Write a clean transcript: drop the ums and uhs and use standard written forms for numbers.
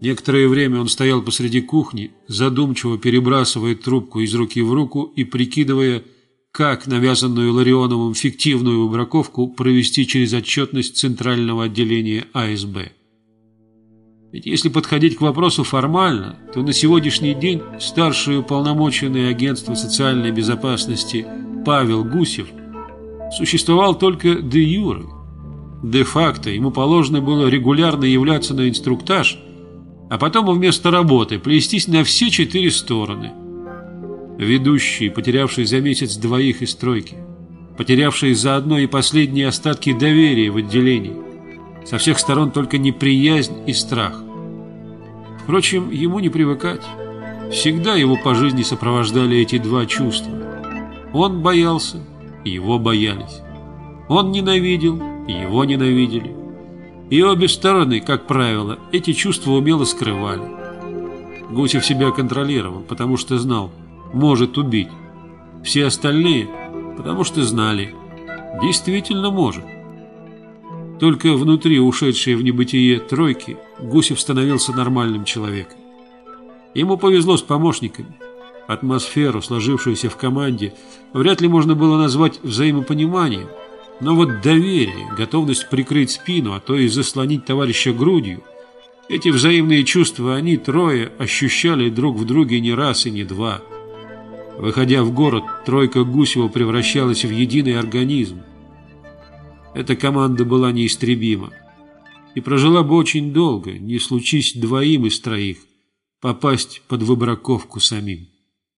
Некоторое время он стоял посреди кухни, задумчиво перебрасывая трубку из руки в руку и прикидывая, как навязанную Ларионовым фиктивную выбраковку провести через отчетность Центрального отделения АСБ. Ведь если подходить к вопросу формально, то на сегодняшний день старший уполномоченный агентства социальной безопасности Павел Гусев существовал только де юре. Де-факто ему положено было регулярно являться на инструктаж, а потом вместо работы плестись на все 4 стороны. Ведущий, потерявший за месяц 2 из тройки, потерявший заодно и последние остатки доверия в отделении, со всех сторон только неприязнь и страх. Впрочем, ему не привыкать. Всегда его по жизни сопровождали эти 2 чувства. Он боялся, и его боялись. Он ненавидел, и его ненавидели. И обе стороны, как правило, эти чувства умело скрывали. Гусев себя контролировал, потому что знал, может убить. Все остальные, потому что знали, действительно может. Только внутри ушедшей в небытие тройки Гусев становился нормальным человеком. Ему повезло с помощниками. Атмосферу, сложившуюся в команде, вряд ли можно было назвать взаимопониманием. Но вот доверие, готовность прикрыть спину, а то и заслонить товарища грудью, эти взаимные чувства они трое ощущали друг в друге не раз и не 2. Выходя в город, тройка Гусева превращалась в единый организм. Эта команда была неистребима и прожила бы очень долго, не случись 2 из 3 попасть под выбраковку самим.